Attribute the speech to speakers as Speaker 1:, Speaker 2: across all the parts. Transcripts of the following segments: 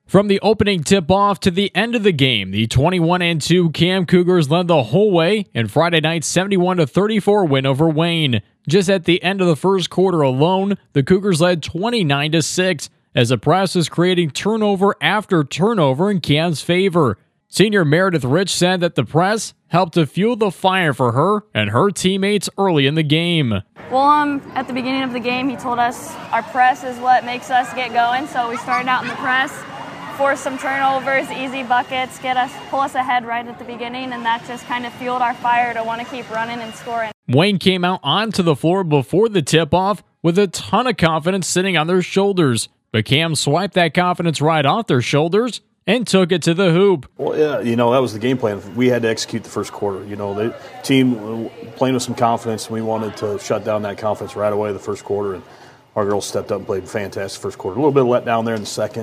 Speaker 1: From the opening tip-off to the end of the game, the 21-2 Cam Cougars led the whole way in Friday night's 71-34 win over Wayne. Just at the end of the first quarter alone, the Cougars led 29-6 as the press is creating turnover after turnover in Cam's favor. Senior Meredith Rich said that the press helped to fuel the fire for her and her teammates early in the game.
Speaker 2: Well, at the beginning of the game, he told us our press is what makes us get going, so we started out in the press. Force some turnovers, easy buckets, pull us ahead right at the beginning, and that just kind of fueled our fire to want to keep running and scoring.
Speaker 1: Wayne came out onto the floor before the tip-off with a ton of confidence sitting on their shoulders, but Cam swiped that confidence right off their shoulders and took it to the hoop.
Speaker 3: Well, yeah, that was the game plan. We had to execute the first quarter. The team playing with some confidence. We wanted to shut down that confidence right away the first quarter, and our girls stepped up and played fantastic first quarter. A little bit of let down there in the second.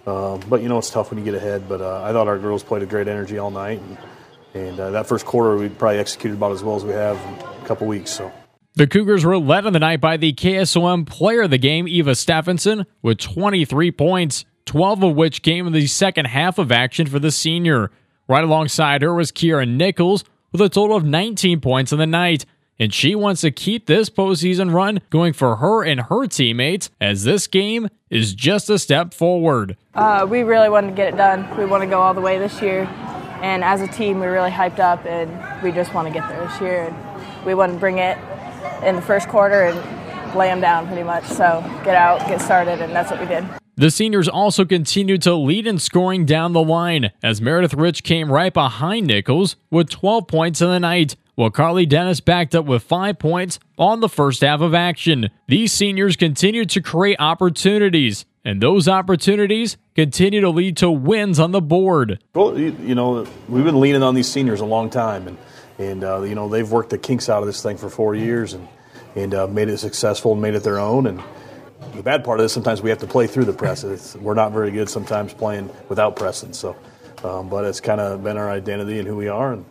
Speaker 3: But it's tough when you get ahead. But I thought our girls played a great energy all night, and that first quarter we probably executed about as well as we have in a couple weeks. So
Speaker 1: the Cougars were led on the night by the KSOM player of the game, Eva Stephenson, with 23 points, 12 of which came in the second half of action for the senior. Right alongside her was Kira Nichols with a total of 19 points on the night. And she wants to keep this postseason run going for her and her teammates, as this game is just a step forward.
Speaker 4: We really want to get it done. We want to go all the way this year. And as a team, we're really hyped up, and we just want to get there this year. And we want to bring it in the first quarter and lay them down pretty much. So get out, get started, and that's what we did.
Speaker 1: The seniors also continued to lead in scoring down the line, as Meredith Rich came right behind Nichols with 12 points in the night, while Carly Dennis backed up with 5 points on the first half of action. These seniors continued to create opportunities, and those opportunities continue to lead to wins on the board.
Speaker 3: Well, we've been leaning on these seniors a long time, and they've worked the kinks out of this thing for 4 years and made it successful and made it their own. And the bad part of this, sometimes we have to play through the press. We're not very good sometimes playing without pressing. So, but it's kind of been our identity and who we are. And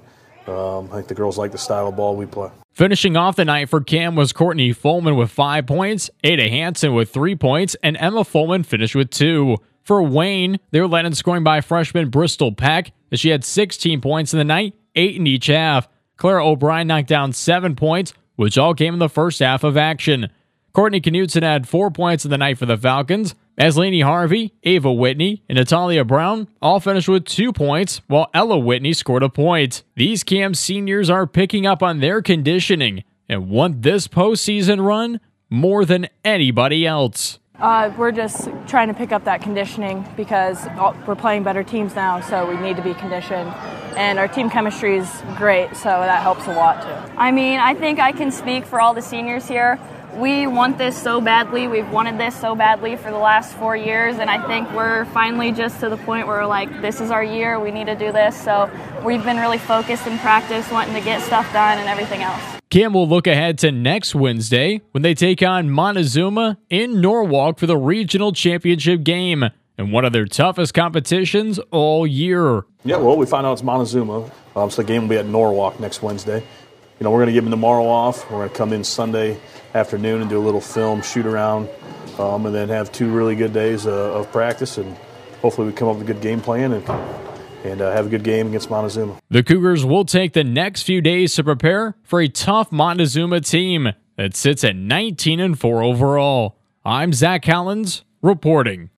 Speaker 3: I think the girls like the style of ball we play.
Speaker 1: Finishing off the night for Cam was Courtney Fulman with 5 points, Ada Hansen with 3 points, and Emma Fulman finished with 2. For Wayne, they were led in scoring by freshman Bristol Peck, as she had 16 points in the night, 8 in each half. Clara O'Brien knocked down 7 points, which all came in the first half of action. Courtney Knutson had 4 points in the night for the Falcons, as Lainey Harvey, Ava Whitney, and Natalia Brown all finished with 2 points, while Ella Whitney scored a point. These Cam seniors are picking up on their conditioning and want this postseason run more than anybody else.
Speaker 4: We're just trying to pick up that conditioning because we're playing better teams now, so we need to be conditioned. And our team chemistry is great, so that helps a lot too.
Speaker 2: I think I can speak for all the seniors here. We want this so badly. We've wanted this so badly for the last 4 years, and I think we're finally just to the point where we're like, this is our year, we need to do this. So we've been really focused in practice, wanting to get stuff done and everything else.
Speaker 1: Cam will look ahead to next Wednesday when they take on Montezuma in Norwalk for the regional championship game and one of their toughest competitions all year.
Speaker 3: Yeah, well, we find out it's Montezuma, so the game will be at Norwalk next Wednesday. We're going to give them tomorrow off. We're going to come in Sunday afternoon and do a little film shoot around, and then have 2 really good days of practice, and hopefully we come up with a good game plan and have a good game against Montezuma.
Speaker 1: The Cougars will take the next few days to prepare for a tough Montezuma team that sits at 19-4 overall. I'm Zach Collins reporting.